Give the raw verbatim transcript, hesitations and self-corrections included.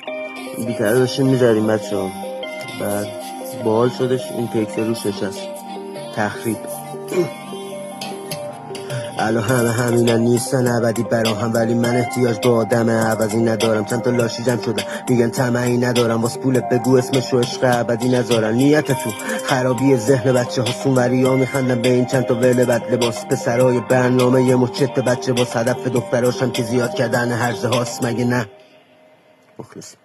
بیتره داشتیم میزدیم بچه ها. بعد بال شدش این تکسه روش نشست تخریب. الان همه همینن نیستن ابدی برا هم، ولی من احتیاج به آدم عوضی ندارم. چند تا لاشی جمع شدن میگن طمعی ندارم، واس پولت بگو اسمشو عشق ابدی نذارن. نیتتون خرابی ذهن بچه ها سونوری ها میخندن به این چند تا ول بد لباس. پسرای برنامه یه مچت بچه باس، هدف دختراشم که زیاد کردن هرزه هاست مگه نه؟ مخلص.